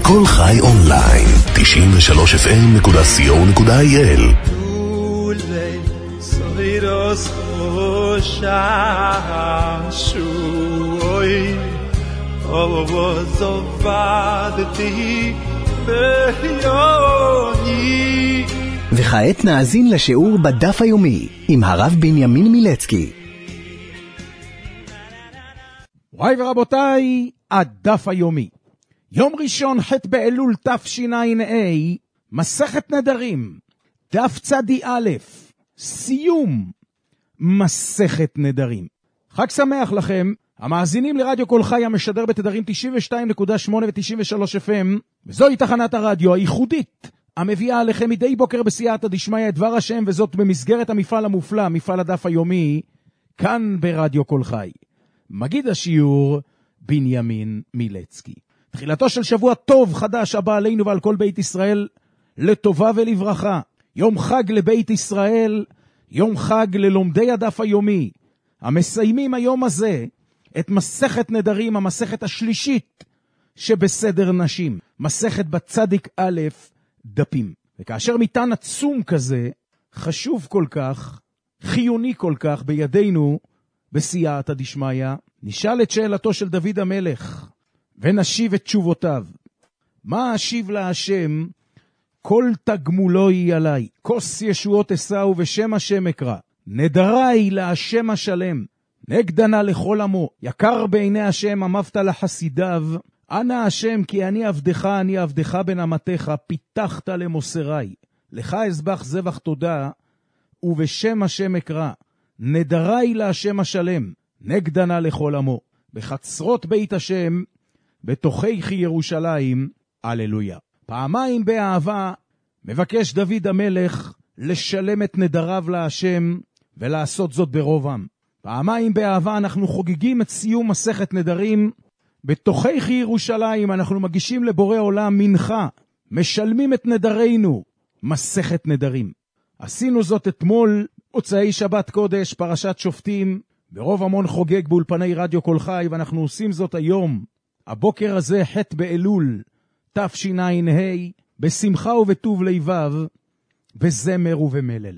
כל חי אונליין 93fm.co.il וכעת נאזין לשיעור בדף היומי עם הרב בנימין מילצקי. וואי ורבותיי, הדף היומי. יום ראשון ח' באלול תשע"ה, מסכת נדרים, דף צדי א', סיום מסכת נדרים. חג שמח לכם, המאזינים לרדיו כל חי המשדר בתדרים 92.8 ו-93 FM, וזוהי תחנת הרדיו הייחודית, המביאה עליכם מדי בוקר בסייעתא דשמיא את דבר השם, וזאת במסגרת המפעל המופלא, מפעל הדף היומי, כאן ברדיו כל חי. מגיד השיעור, בנימין מילצקי. תחילתו של שבוע טוב חדש הבא עלינו ועל כל בית ישראל, לטובה ולברכה. יום חג לבית ישראל, יום חג ללומדי הדף היומי. המסיימים היום הזה את מסכת נדרים, המסכת השלישית שבסדר נשים. מסכת בצדיק א' דפים. וכאשר מטען עצום כזה, חשוב כל כך, חיוני כל כך בידינו, בסייעתא דשמיא, נשאל את שאלתו של דוד המלך, ונשיב את תשובותיו. מה אשיב להשם, כל תגמולו היא עליי, כוס ישועות אסעו ושם השם אקרא, נדרי להשם השלם, נגדנה לכל עמו, יקר בעיני השם אמרת לחסידיו, אנא השם כי אני עבדך בן אמתך, פיתחת למוסרי, לך אזבח זבח תודה, ובשם השם אקרא, נדרי להשם השלם, נגדנה לכל עמו, בחצרות בית השם, בתוכי ירושלים, הללויה. פעמיים באהבה מבקש דוד המלך לשלם את נדריו להשם ולעשות זאת ברובם. פעמיים באהבה אנחנו חוגגים את סיום מסכת נדרים. בתוכי ירושלים אנחנו מגישים לבורא עולם מנחה, משלמים את נדרינו, מסכת נדרים. עשינו זאת אתמול, הוצאי שבת קודש, פרשת שופטים, ברוב המון חוגג באולפני רדיו כל חי, ואנחנו עושים זאת היום, הבוקר הזה ח' באלול תשע"ה, בשמחה ובטוב לבב, בזמר ובמלל.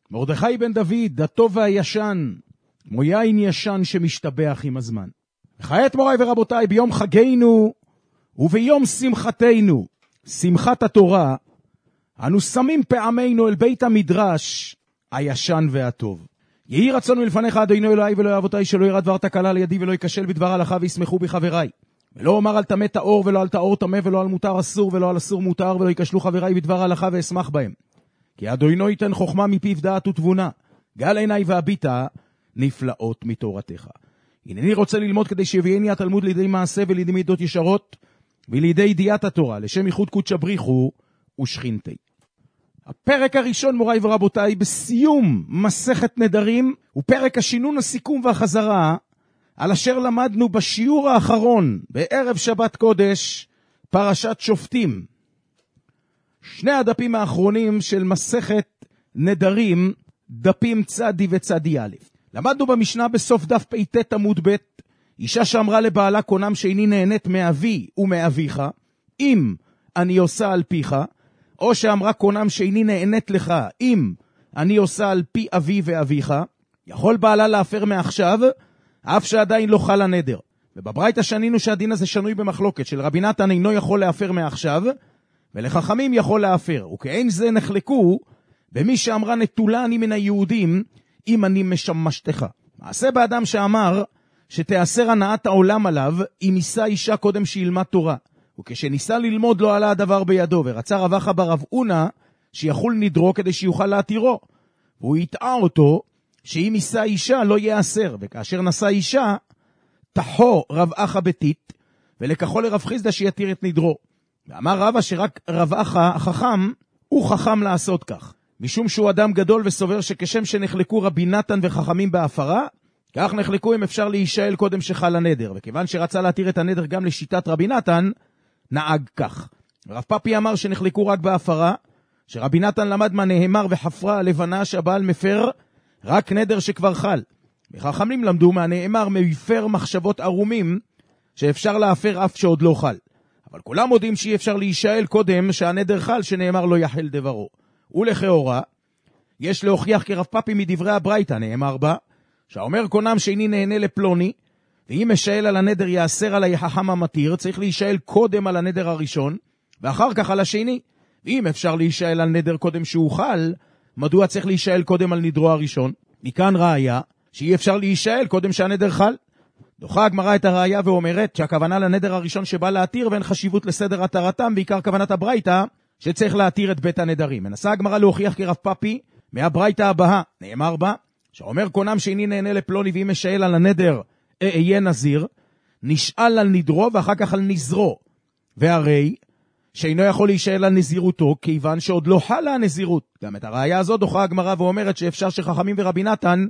מרדכי בן דוד, הטוב והישן, כמו יין ישן שמשתבח עם הזמן. וכעת מוריי ורבותיי, ביום חגינו וביום שמחתנו, שמחת התורה, אנו שמים פעמינו אל בית המדרש הישן והטוב. יהי רצון מלפניך אדוני אלוהי ואלוהי אבותיי, שלא ירא דבר תקלה לידי ולא ייכשל בדבר הלכה וישמחו בי חבריי. ולא אומר על טמא טהור ולא על טהור טמא ולא על מותר אסור ולא על אסור מותר, ולא ייכשלו חבריי בדבר הלכה ואשמח בהם. כי אדוני ייתן חוכמה מפיו דעת ותבונה, גל עיניי והביטה נפלאות מתורתך. הנני רוצה ללמוד כדי שיביאני התלמוד לידי מעשה ולידי מידות ישרות ולידי ידיעת התורה, לשם ייחוד קודשא בריחו ושכינתי. הפרק הראשון מוריי ורבותיי בסיום מסכת נדרים הוא פרק השינון, הסיכום והחזרה על אשר למדנו בשיעור האחרון בערב שבת קודש, פרשת שופטים. שני הדפים האחרונים של מסכת נדרים, דפים צדי וצדי א'. למדנו במשנה בסוף דף פ"ט עמוד ב', אישה שאמרה לבעלה קונם שאיני נהנית מאבי ומאביך, אם אני עושה על פיך, או שאמרה קונם שאיני נהנית לך, אם אני עושה על פי אבי ואביך, יכול בעלה להפר מעכשיו, אף שעדיין לא חל הנדר. ובברייתא שנינו שהדין הזה שנוי במחלוקת, של רבי נתן אינו יכול להפר מעכשיו, ולחכמים יכול להפר. וכאין זה נחלקו במי שאמרה נטולה אני מן היהודים, אם אני משמשתך. מעשה באדם שאמר שתיאסר הנעת העולם עליו, אם יישא אישה קודם שילמד תורה. וכשניסה ללמוד לא עלה הדבר בידו, ורצה רב אחא ברב אונה שיחול נדרו כדי שיוכל להתירו. והוא יטעה אותו שאם יישא אישה לא יאסר, וכאשר נשא אישה תחו רב אחא בתית, ולקחו לרב חיסדא שיתיר את נדרו. ואמר רבא שרק רב אחא החכם הוא חכם לעשות כך, משום שהוא אדם גדול וסובר שכשם שנחלקו רבי נתן וחכמים בהפרה, כך נחלקו אם אפשר להישאל קודם שחל הנדר. וכיוון שרצה להתיר את הנדר גם לשיטת רבי נתן, נהג כך. רב פאפי אמר שנחלקו רק בהפרה, שרבי נתן למד מה נאמר וחפרה הלבנה שהבעל מפר רק נדר שכבר חל. וחכמים למדו מה נאמר מפר מחשבות ערומים שאפשר להפר אף שעוד לא חל. אבל כולם מודים שאי אפשר להישאל קודם שהנדר חל, שנאמר לא יחל דברו. ולכאורה יש להוכיח כרב פאפי מדברי הברייתא, נאמר בה שהאומר קונם שאיני נהנה לפלוני, ואם משאל על הנדר יאסר עלי חכם המתיר, צריך להישאל קודם על הנדר הראשון ואחר כך על השני. ואם אפשר להישאל על נדר קודם שהוא חל, מדוע צריך להישאל קודם על נדרו הראשון? מכאן ראיה שאי אפשר להישאל קודם שהנדר חל. דוחה הגמרא את הראיה ואומרת שהכוונה לנדר הראשון שבא להתיר, ואין חשיבות לסדר התרתם, בעיקר כוונת הברייתא שצריך להתיר את בית הנדרים. מנסה הגמרא להוכיח כרב פאפי מהברייתא הבאה, נאמר בה שאומר קונם שאיני נהנה לפלוני, ואם משאל על הנדר אהיה נזיר, נשאל על נדרו ואחר כך על נזרו, והרי שאינו יכול להישאל על נזירותו כיוון שעוד לא חלה הנזירות. גם את הראיה הזאת דוחה הגמרא ואומרת שאפשר שחכמים ורבי נתן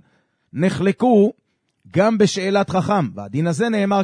נחלקו גם בשאלת חכם, והדין הזה נאמר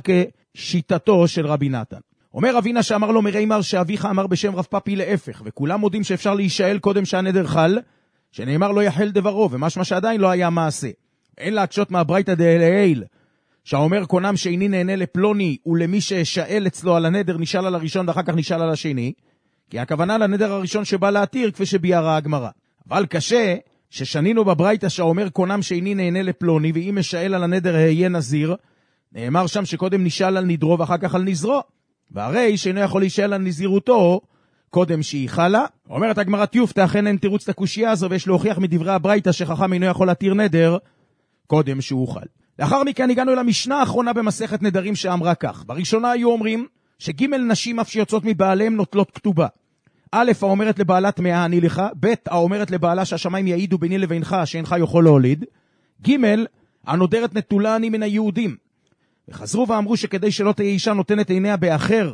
כשיטתו של רבי נתן. אומר אבינה שאמר לו מרימר שאביך אמר בשם רב פאפי להפך, וכולם מודים שאפשר להישאל קודם שהנדר חל, שנאמר לא יחל דברו, ומשמע שעדיין לא היה מעשה. אין להקשות מהברייתא דלעיל שהאומר קונם שאיני נהנה לפלוני, ולמי ששאל אצלו על הנדר נשאל על הראשון ואחר כך נשאל על השני, כי הכוונה לנדר הראשון שבא להתיר כפי שביארה הגמרא. אבל קשה ששנינו בברייתא שהאומר קונם שאיני נהנה לפלוני, ואם משאל על הנדר היה נזיר, נאמר שם שקודם נשאל על נדרו ואחר כך על נזרו, והרי שאינו יכול להישאל על נזירותו קודם שהיא חלה. אומרת הגמרא תיופתא, אכן אין תירוץ לקושייה הזו, ויש להוכיח מדברי הברייתא שחכם אינו יכול להתיר נדר קודם שהוא חל. לאחר מכן הגענו אל המשנה האחרונה במסכת נדרים שאמרה כך. בראשונה היו אומרים שג' נשים אף שיוצאות מבעליהם נוטלות כתובה. א' האומרת לבעלה טמאה אני לך, ב' האומרת לבעלה שהשמיים יעידו ביני לבינך שאינך יכול להוליד, ג' הנודרת נטולה אני מן היהודים. וחזרו ואמרו שכדי שלא תהיה אישה נותנת עיניה באחר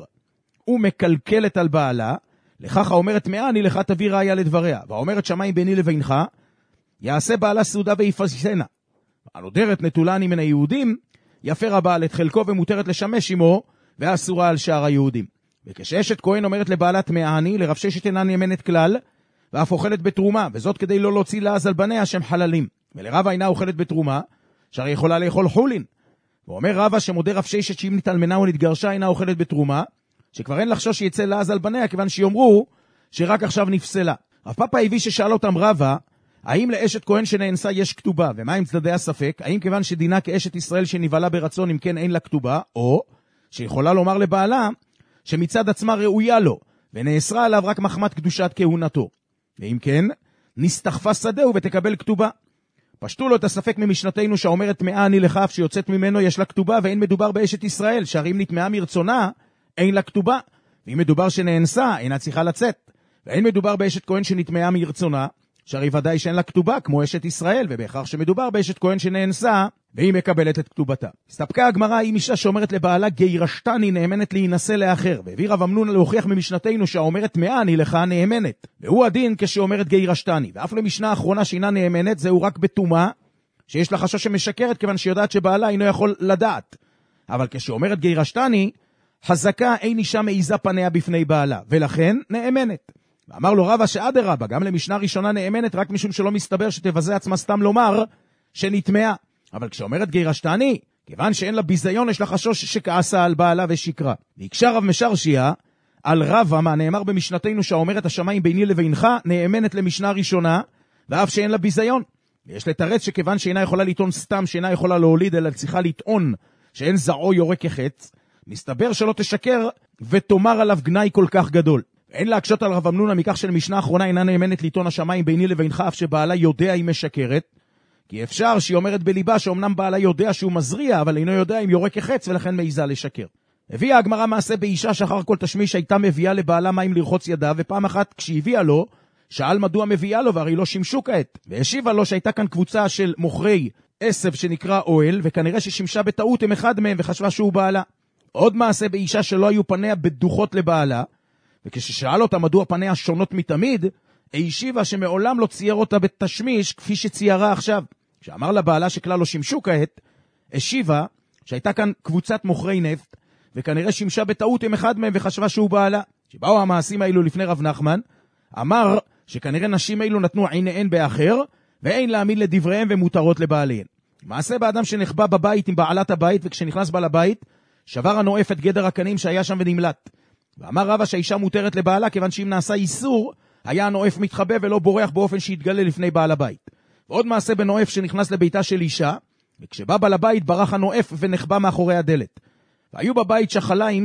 ומקלקלת על בעלה, לכך האומרת טמאה אני לך תביא ראיה לדבריה, והאומרת שמיים ביני לבינך יעשה בעלה סעודה ויפסנה. הנודרת נטולה אני מן היהודים, יפר הבעל את חלקו ומותרת לשמש עמו, ואסורה על שאר היהודים. וכשאשת כהן אומרת לבעלת טמאה אני, לרב ששת אינה נאמנת כלל, ואף אוכלת בתרומה, וזאת כדי לא להוציא לעז על בניה שהם חללים. ולרבה אינה אוכלת בתרומה, שהרי יכולה לאכול חולין. ואומר רבה שמודה רב ששת שאם נתאלמנה ונתגרשה אינה אוכלת בתרומה, שכבר אין לחשוש שיצא לעז על בניה, כיוון שיאמרו שרק עכשיו נפסלה. רב פאפא הביא ששאל אותם רבה, האם לאשת כהן שנאנסה יש כתובה, ומה עם צדדי הספק? האם כיוון שדינה כאשת ישראל שנבעלה ברצון, אם כן אין לה כתובה, או שיכולה לומר לבעלה שמצד עצמה ראויה לו, ונאסרה עליו רק מחמת קדושת כהונתו. ואם כן, נסתחפה שדהו ותקבל כתובה. פשטו לו את הספק ממשנתנו שאומרת טמאה אני לך, אף שיוצאת ממנו יש לה כתובה, ואין מדובר באשת ישראל, שהרי אם נטמאה מרצונה, אין לה כתובה. ואם מדובר שנאנסה, אינה צריכה לצאת. ואין מדובר באשת כהן שנטמאה מרצונה, שהרי ודאי שאין לה כתובה כמו אשת ישראל, ובהכרח שמדובר באשת כהן שנאנסה, והיא מקבלת את כתובתה. הסתפקה הגמרא עם אישה שאומרת לבעלה גירשתני, נאמנת להינשא לאחר, והביא רב אמנון להוכיח ממשנתנו שהאומרת טמאה אני לך נאמנת, והוא הדין כשאומרת גירשתני. ואף למשנה האחרונה שאינה נאמנת, זהו רק בטומאה, שיש לה חשש שמשקרת כיוון שיודעת שבעלה אינו יכול לדעת. אבל כשאומרת גירשתני, חזקה אין אישה מעיזה פניה בפני בעלה, ולכן נאמנת. ואמר לו רבא שאדרבה, גם למשנה ראשונה נאמנת רק משום שלא מסתבר שתבזה עצמה סתם לומר שנטמאה. אבל כשאומרת גירשתני, כיוון שאין לה ביזיון, יש לה חשוש שכעסה על בעלה ושקרה. והקשה רב משרשיה על רבא, מה נאמר במשנתנו שהאומרת השמיים ביני לבינך, נאמנת למשנה ראשונה, ואף שאין לה ביזיון. ויש לתרץ שכיוון שאינה יכולה לטעון סתם, שאינה יכולה להוליד, אלא צריכה לטעון שאין זרעו יורה כחץ, מסתבר שלא תשקר ותאמר עליו גנאי כל כך גדול. אין להקשות על רב אמנון מכך שלמשנה האחרונה אינה נאמנת לטעון השמיים ביני לבינך, אף שבעלה יודע היא משקרת, כי אפשר שהיא אומרת בליבה שאומנם בעלה יודע שהוא מזריע, אבל אינו יודע אם יורה כחץ, ולכן מעיזה לשקר. הביאה הגמרא מעשה באישה שאחר כל תשמיש הייתה מביאה לבעלה מים לרחוץ ידיו, ופעם אחת כשהביאה לו, שאל מדוע מביאה לו, והרי לא שימשו כעת. והשיבה לו שהייתה כאן קבוצה של מוכרי עשב שנקרא אוהל, וכנראה ששימשה בטעות עם אחד מהם וחשבה שהוא בעלה. עוד מעשה באישה שלא היו פניה בדוחות לבעלה, וכששאל אותה מדוע פניה שונות מתמיד, השיבה שמעולם לא צייר אותה בתשמיש כפי שציירה עכשיו. כשאמר לבעלה שכלל לא שימשו כעת, השיבה שהייתה כאן קבוצת מוכרי נפט, וכנראה שימשה בטעות עם אחד מהם וחשבה שהוא בעלה. שבאו המעשים האלו לפני רב נחמן, אמר שכנראה נשים אלו נתנו עיניהן באחר, ואין להאמין לדבריהם ומותרות לבעליהן. מעשה באדם שנחבא בבית עם בעלת הבית, וכשנכנס בעל הבית, שבר הנואף את גדר הקנים שהיה שם ונמלט. ואמר רבא שהאישה מותרת לבעלה, כיוון שאם נעשה איסור, היה הנואף מתחבא ולא בורח באופן שהתגלה לפני בעל הבית. ועוד מעשה בנואף שנכנס לביתה של אישה, וכשבא בעל הבית ברח הנואף ונחבא מאחורי הדלת. והיו בבית שחליים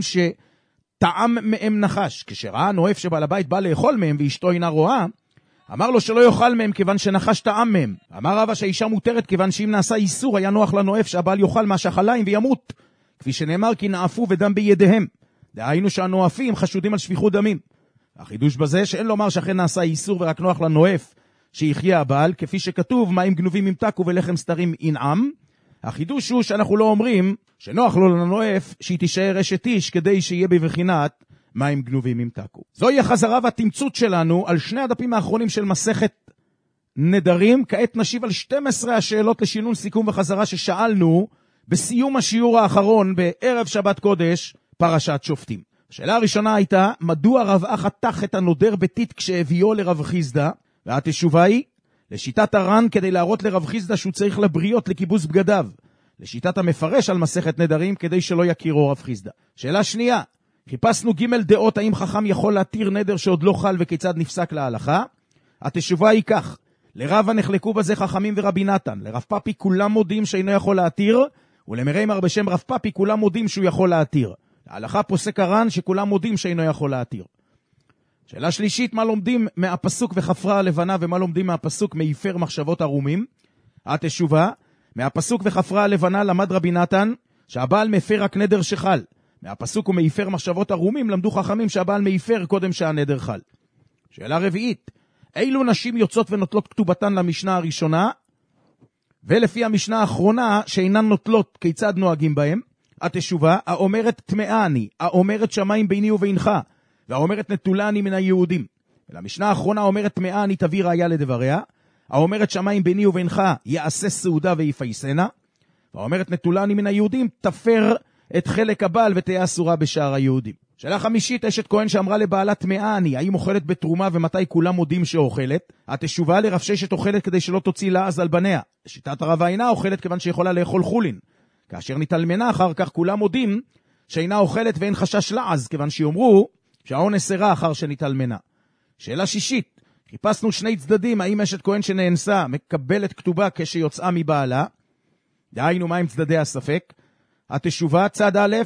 שטעם מהם נחש. כשראה הנואף שבעל הבית בא לאכול מהם ואשתו אינה רואה, אמר לו שלא יאכל מהם כיוון שנחש טעם מהם. אמר רבא שהאישה מותרת כיוון שאם נעשה איסור היה נוח לנואף שהבעל יאכל מהשחליים וימות, כפי שנאמר כי נאפו ודם בידיהם. דהיינו שהנואפים חשודים על שפיכות דמים. החידוש בזה שאין לומר שאכן נעשה איסור ורק נוח לנואף שיחיה הבעל, כפי שכתוב מים גנובים ימתקו ולחם סתרים ינעם. החידוש הוא שאנחנו לא אומרים שנוח לו לנואף שהיא תישאר אשת איש כדי שיהיה בבחינת מים גנובים ימתקו. זוהי החזרה והתמצות שלנו על שני הדפים האחרונים של מסכת נדרים. כעת נשיב על 12 השאלות לשינון סיכום וחזרה ששאלנו בסיום השיעור האחרון בערב שבת קודש פרשת שופטים. השאלה הראשונה הייתה, מדוע רב אחא תח את הנודר בתית כשהביאו לרב חיסדא? והתשובה היא, לשיטת הר"ן כדי להראות לרב חיסדא שהוא צריך לבריות לכיבוס בגדיו. לשיטת המפרש על מסכת נדרים כדי שלא יכירו רב חיסדא. שאלה שנייה, חיפשנו ג' דעות האם חכם יכול להתיר נדר שעוד לא חל וכיצד נפסק להלכה. התשובה היא כך, לרבא נחלקו בזה חכמים ורבי נתן. לרב פאפי כולם מודים שאינו יכול להתיר, ולמריימר בשם רב פאפי כולם מודים שהוא יכול להתיר. להלכה פוסק הר"ן שכולם מודים שאינו יכול להתיר. שאלה שלישית, מה לומדים מהפסוק וחפרה הלבנה ומה לומדים מהפסוק מיפר מחשבות ערומים? התשובה, מהפסוק וחפרה הלבנה למד רבי נתן שהבעל מפר רק נדר שחל. מהפסוק ומיפר מחשבות ערומים למדו חכמים שהבעל מיפר קודם שהנדר חל. שאלה רביעית, אילו נשים יוצאות ונוטלות כתובתן למשנה הראשונה, ולפי המשנה האחרונה שאינן נוטלות כיצד נוהגים בהם? התשובה, האומרת טמאה אני, האומרת שמיים ביני ובינך, והאומרת נטולה אני מן היהודים. ולמשנה האחרונה האומרת טמאה אני תביא ראיה לדבריה, האומרת שמיים ביני ובינך יעשה סעודה ויפייסנה, והאומרת נטולה אני מן היהודים תפר את חלק הבעל ותהיה אסורה בשער היהודים. שאלה חמישית, אשת כהן שאמרה לבעלה טמאה אני, האם אוכלת בתרומה ומתי כולם מודים שאוכלת? התשובה, לרב ששת אוכלת כדי שלא תוציא לעז על בניה. שיטת הרב אינה אוכלת כיוון שיכולה לאכול חולין. כאשר נתעלמנה אחר כך כולם מודים שאינה אוכלת ואין חשש לעז, כיוון שיאמרו שהאונס סרה אחר שנתעלמנה. שאלה שישית, חיפשנו שני צדדים, האם אשת כהן שנאנסה מקבלת כתובה כשיוצאה מבעלה, דהיינו מהם צדדי הספק. התשובה, צד א',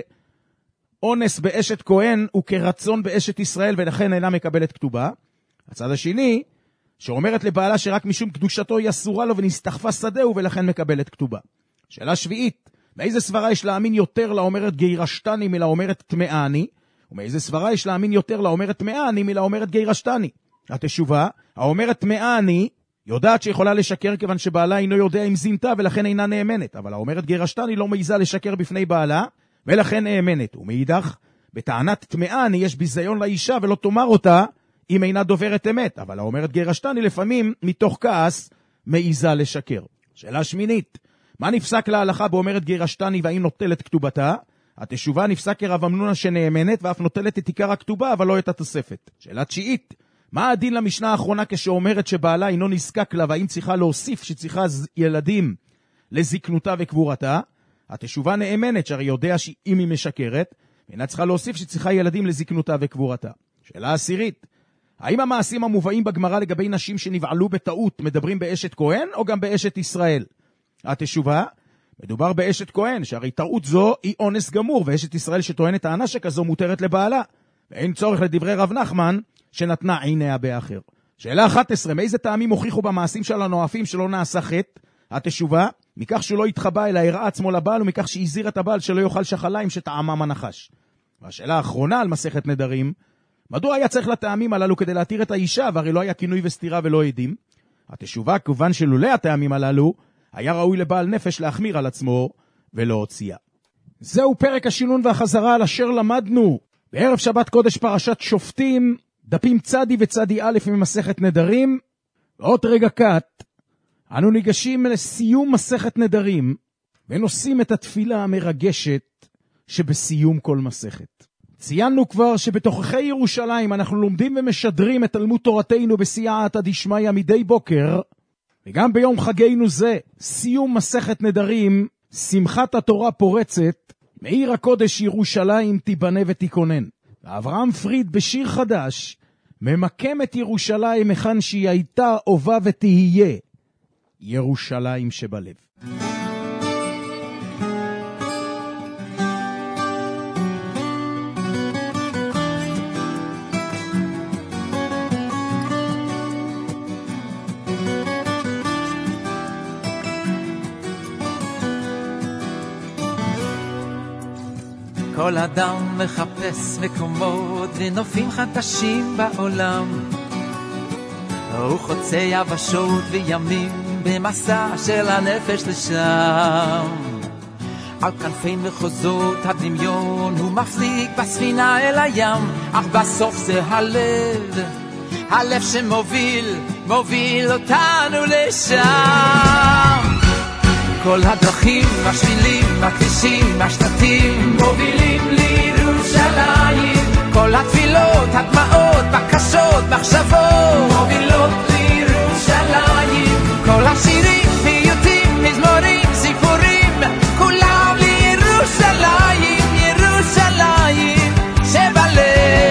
שאונס באשת כהן הוא כרצון באשת ישראל ולכן אינה מקבלת כתובה. הצד השני, שאומרת לבעלה שרק משום קדושתו היא אסורה לו ונסתחפה שדהו ולכן מקבלת כתובה. שאלה שביעית, מאיזה סברה יש להאמין יותר לאומרת גירשתני מלאומרת טמאני, ומאיזה סברה יש להאמין יותר לאומרת טמאני מלאומרת גירשתני? התשובה, האומרת טמאני יודעת שיכולה לשקר כיוון שבעלה אינו יודע אם זינתה ולכן אינה נאמנת, אבל האומרת גירשתני לא מעיזה לשקר בפני בעלה ולכן נאמנת. ומאידך, בטענת טמאני יש ביזיון לאישה ולא תאמר אותה אם אינה דוברת אמת, אבל האומרת גירשתני לפעמים מתוך כעס מעיזה לשקר. שאלה שמינית, מה נפסק להלכה באומרת גירשתני והאם נוטלת כתובתה? התשובה, נפסק כרב אמנונה שנאמנת ואף נוטלת את עיקר הכתובה אבל לא את התוספת. שאלה תשיעית, מה הדין למשנה האחרונה כשאומרת שבעלה אינו נזקק לה והאם צריכה להוסיף שצריכה ילדים לזקנותה וקבורתה? התשובה, נאמנת, שהרי יודע שאם היא משקרת אינה צריכה להוסיף שצריכה ילדים לזקנותה וקבורתה. שאלה עשירית, האם המעשים המובאים בגמרא לגבי נשים שנבעלו בטעות מדברים באשת כהן או גם באשת ישראל? התשובה, מדובר באשת כהן, שהרי טעות זו היא אונס גמור, ואשת ישראל שטוענת טענה שכזו מותרת לבעלה, ואין צורך לדברי רב נחמן שנתנה עיניה באחר. שאלה 11, מאיזה טעמים הוכיחו במעשים של הנואפים שלא נעשה חטא? התשובה, מכך שלא התחבא אלא הראה עצמו לבעל, ומכך שהזהיר את הבעל שלא יאכל שחליים שטעמם הנחש. והשאלה האחרונה על מסכת נדרים, מדוע היה צריך לטעמים הללו כדי להתיר את האישה, והרי לא היה כינוי וסתירה ולא עדים? התשובה, כיוון שלולא הטעמים הללו, היה ראוי לבעל נפש להחמיר על עצמו ולא הוציאה. זהו פרק השינון והחזרה על אשר למדנו בערב שבת קודש פרשת שופטים, דפים צדי וצדי א' ממסכת נדרים. ועוד רגע קט, אנו ניגשים לסיום מסכת נדרים, ונושאים את התפילה המרגשת שבסיום כל מסכת. ציינו כבר שבתוככי ירושלים אנחנו לומדים ומשדרים את תלמוד תורתנו בסייעתא דשמיא מדי בוקר, וגם ביום חגנו זה, סיום מסכת נדרים, שמחת התורה פורצת, מעיר הקודש ירושלים תיבנה ותיכונן. ואברהם פריד בשיר חדש, ממקם את ירושלים היכן שהיא הייתה הווה ותהיה, ירושלים שבלב. כל אדם מחפש מקומות ונופים חדשים בעולם, הוא חוצה יבשות וימים במסע של הנפש לשם. על כנפי מחוזות הדמיון הוא מפליג בספינה אל הים, אך בסוף זה הלב, הלב שמוביל אותנו לשם. כל הדרכים, השבילים, הכבישים, השלטים מובילים לירושלים. כל התפילות, הדמעות, בקשות, מחשבות מובילות לירושלים. כל השירים, פיוטים, מזמורים, סיפורים, כולם לירושלים, ירושלים שבלב.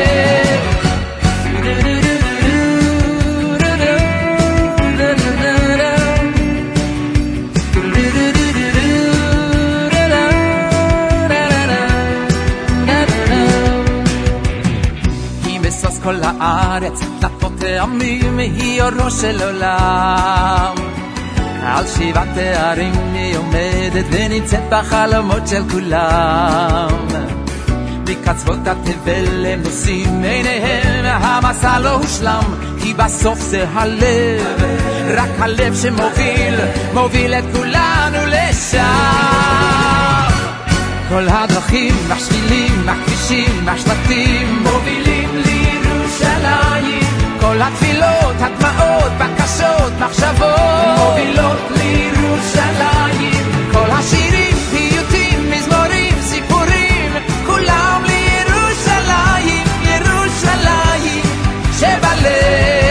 כל הארץ דלתות טעמים היא אורו של עולם, על 7 תארים היא עומדת ונמצאת בחלומות של כולם. מקצוות התבל הם נושאים עיניהם, המסע לא הושלם כי בסוף זה הלב, רק הלב שמוביל את כולנו לשם. כל הדרכים, השבילים, הכבישים, השלטים מובילים לירושלים. כל התפילות, הדמעות, בקשות, מחשבות מובילות לירושלים. כל השירים, פיוטים, מזמורים, סיפורים, כולם לירושלים, ירושלים שבלב.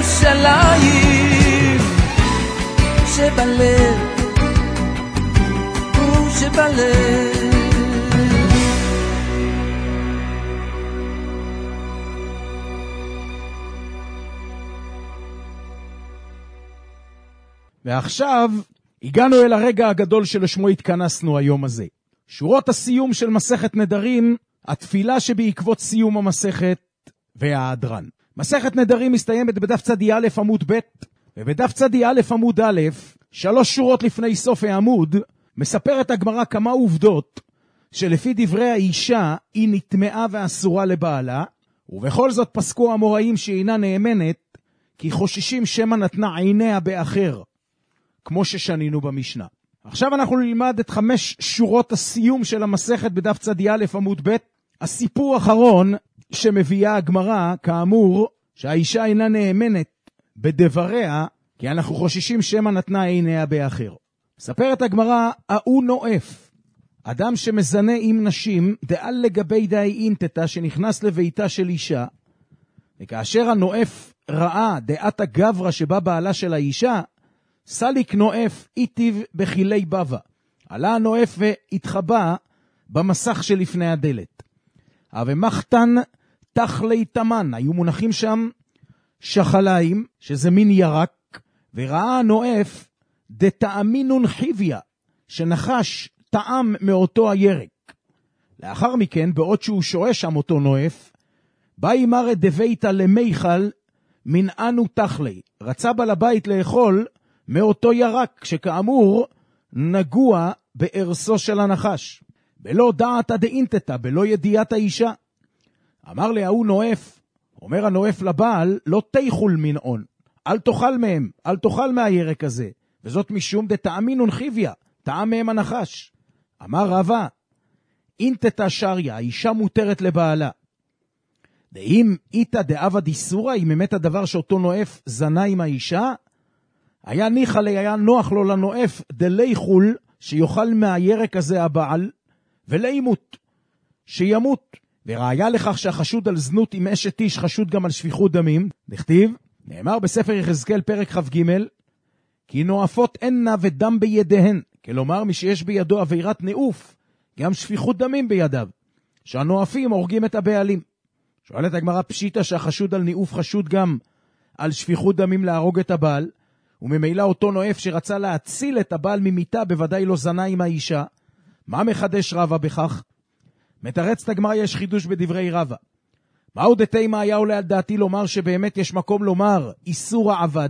ירושלים שבלב שבלב. ועכשיו הגענו אל הרגע הגדול שלשמו התכנסנו היום הזה. שורות הסיום של מסכת נדרים, התפילה שבעקבות סיום המסכת וההדרן. מסכת נדרים מסתיימת בדף צדי א' עמוד ב', ובדף צדי א' עמוד א', 3 שורות לפני סוף העמוד, מספרת הגמרא כמה עובדות שלפי דברי האישה היא נטמעה ואסורה לבעלה, ובכל זאת פסקו המוראים שאינה נאמנת, כי חוששים שמא נתנה עיניה באחר, כמו ששנינו במשנה. עכשיו אנחנו נלמד את 5 שורות הסיום של המסכת בדף צדי א' עמוד ב', הסיפור האחרון שמביאה הגמרא, כאמור, שהאישה אינה נאמנת בדבריה, כי אנחנו חוששים שמא נתנה עיניה באחר. מספרת הגמרא, הוא נואף, אדם שמזנה עם נשים, דעל לגבי דאי אינטטה שנכנס לביתה של אישה, וכאשר הנואף ראה דעת הגברה שבה בעלה של האישה, סליק נואף איטיב בחילי בבה. עלה הנואף והתחבא במסך שלפני הדלת. ומחתן תחלי תמן, היו מונחים שם שחליים, שזה מין ירק, וראה הנואף דתאמינון חיביה, שנחש טעם מאותו הירק. לאחר מכן, בעוד שהוא שואה שם אותו נואף, בא ימר דביתה למיכל מן אנו תחלי. רצה בעל הבית לאכול מאותו ירק, שכאמור נגוע בארסו של הנחש. בלא דעת דאינטטה, בלא ידיעת האישה. אמר להוא נואף, אומר הנואף לבעל, לא תאכול מנעון, אל תאכל מהם, אל תאכל מהירק הזה, וזאת משום דתאמינון חיביה, טעם מהם הנחש. אמר רבא, אינטטה שריה, האישה מותרת לבעלה. דאם איתה דאבה דיסורה, אם באמת הדבר שאותו נואף זנה עם האישה, היה ניחא לי, היה נוח לו לנואף דליחול, שיוכל מהירק הזה הבעל, ולימות, שימות. וראיה לכך שהחשוד על זנות עם אשת איש חשוד גם על שפיכות דמים, דכתיב, נאמר בספר יחזקאל פרק כ"ג, כי נואפות איננה ודם בידיהן, כלומר מי שיש בידו עבירת נאוף, גם שפיכות דמים בידיו, שהנואפים הורגים את הבעלים. שואלת הגמרא, פשיטה שהחשוד על נאוף חשוד גם על שפיכות דמים להרוג את הבעל, וממילא אותו נואף שרצה להציל את הבעל ממיתה בוודאי לא זנה עם האישה. מה מחדש רבא בכך? מתרצת הגמרא, יש חידוש בדברי רבא. מהו דתימה היה עולה על דעתי לומר שבאמת יש מקום לומר איסור העבד,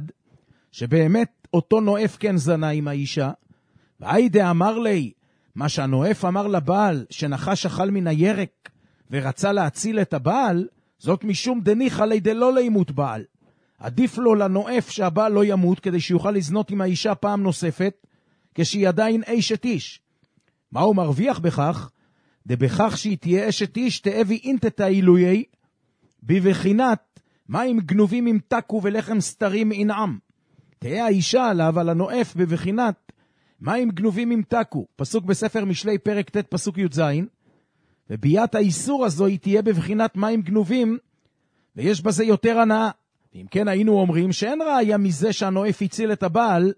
שבאמת אותו נואף כן זנה עם האישה, והיידה אמר לי, מה שהנואף אמר לבעל שנחש אכל מן הירק ורצה להציל את הבעל, זאת משום דניחא לי דלא לימות בעל. עדיף לו לנואף שהבעל לא ימות כדי שיוכל לזנות עם האישה פעם נוספת, כשהיא עדיין אשת איש. מה הוא מרוויח בכך? דבכך שהיא תהיה אשת איש תאבי אינטטה אילויי, בבחינת מים גנובים עם תקו ולחם סתרים עינעם. תהיה האישה עליו, על הנואף, בבחינת מים גנובים עם תקו. פסוק בספר משלי פרק ט' פסוק י"ז, וביאת האיסור הזו היא תהיה בבחינת מים גנובים, ויש בזה יותר הנאה. ואם כן היינו אומרים שאין ראיה מזה שהנואף הציל את הבעל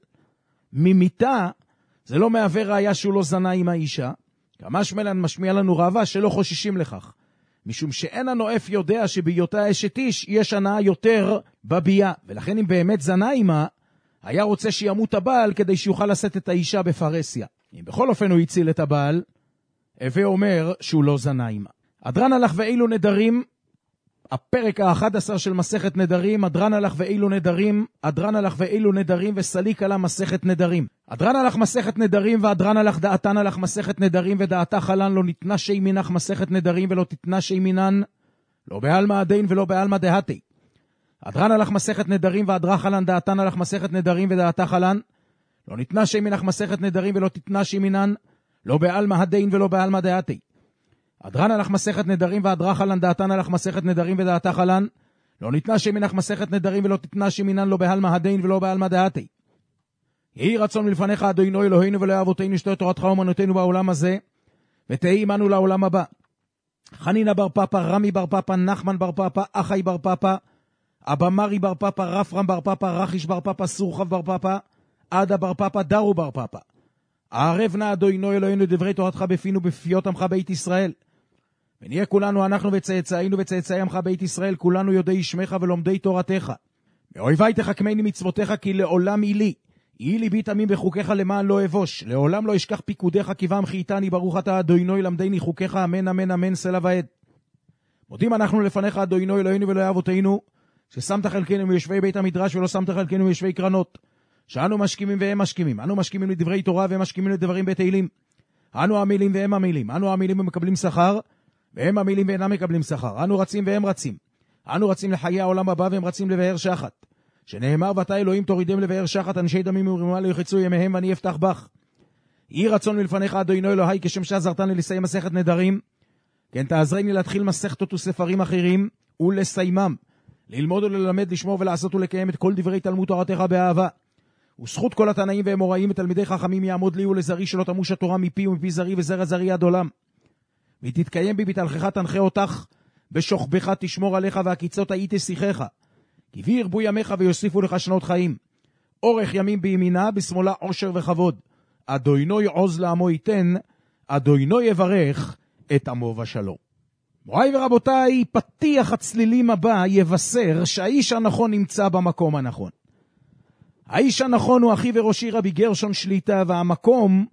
ממיתה, זה לא מהווה ראיה שהוא לא זנה עם האישה. כמשמע משמיע לנו רבא שלא חוששים לכך, משום שאין הנואף יודע שבהיותה אשת איש יש הנאה יותר בבייה, ולכן אם באמת זנה עמה, היה רוצה שימות הבעל כדי שיוכל לשאת את האישה בפרסיה. אם בכל אופן הוא הציל את הבעל, הווה אומר שהוא לא זנה עמה. אדרן הלך ואילו נדרים, הפרק ה-11 של מסכת נדרים, אדרן הלך ואילו נדרים, אדרן הלך ואילו נדרים, וסליק עלה מסכת נדרים. אדרן הלך מסכת נדרים, ואדרן הלך דעתן הלך מסכת נדרים, ודעתה חלן לא ניתנה שי מינך מסכת נדרים, ולא תתנה שי מינן, לא בעלמא הדין ולא בעלמא דהתי. אדרן הלך מסכת נדרים, ואדרה חלן דעתן הלך מסכת נדרים, ודעתה חלן, לא ניתנה שי מינך מסכת נדרים, ולא תתנה שי מינן, לא בעלמא הדין ולא בעלמא דהתי. אדרן הלך מסכת נדרים, ואדרה חלן דעתן הלך מסכת נדרים, ודעתה חלן, לא ניתנה שמינך מסכת נדרים, ולא תתנה שמינן, לא בעלמא הדין ולא בעלמא דהתי. יהי רצון מלפניך אדוני אלוהינו ולאבותינו שתהיה תורתך אומנותינו בעולם הזה, ותהי עמנו לעולם הבא. חנינה בר פפא, רמי בר פפא, נחמן בר פפא, אחי בר פפא, אבא מרי בר פפא, רפרם בר פפא, רחיש בר פפא, סורחב בר פפא, עדה בר פפא, דרו בר פפא. הערב נא אדוני אלוהינו דברי תורתך בפינו בפיות עמך בית ישראל. ונהיה כולנו אנחנו וצאצאינו וצאצאי עמך בית ישראל, כולנו יודעי שמך ולומדי תורתך. מאויבי תחכמני מצוותיך, כי לעולם היא לי. יהי ליבי תמים בחוקיך למען לא אבוש. לעולם לא אשכח פיקודיך, כי בם חייתני, ברוך אתה אדוני למדני חוקיך, אמן אמן אמן סלע ועד. מודים אנחנו לפניך אדוני אלוהינו ואלוהי אבותינו, ששמת חלקנו מיושבי בית המדרש ולא שמת חלקנו מיושבי קרנות. שאנו משכימים והם משכימים, אנו משכימים לדברי תורה והם משכימים לדברים בתהילים. אנו עמלים והם עמלים, אנו עמלים ומקבלים שכר, והם עמלים ואינם מקבלים שכר. אנו רצים והם רצים. אנו רצים לחיי העולם הבא והם רצים לבאר שחת. שנאמר ואתה אלוהים תורידם לבאר שחת, אנשי דמים ורמה לא יחצו ימיהם ואני אפתח בך. יהי רצון מלפניך אדוני אלוהי, כשם שעזרתני לסיים מסכת נדרים, כן תעזרני להתחיל מסכתות וספרים אחרים ולסיימם, ללמוד וללמד, לשמור ולעשות ולקיים את כל דברי תלמוד תורתך באהבה. וזכות כל התנאים ואמוראים ותלמידי חכמים יעמוד לי ולזרי, שלא תמוש התורה מפי ומפי זרי וזרע זרי עד עולם. ותתקיים בי בתלכך תנחה אותך, בשוכבך תשמור עליך והקיצות הייתי שיחך. כי בי ירבו ימיך ויוסיפו לך שנות חיים. אורך ימים בימינה, בשמאלה עושר וכבוד. אדוני עוז לעמו ייתן, אדוני יברך את עמו ושלום. מוריי ורבותיי, פתיח הצלילים הבא יבשר שהאיש הנכון נמצא במקום הנכון. האיש הנכון הוא אחי וראשי רבי גרשון שליטה, והמקום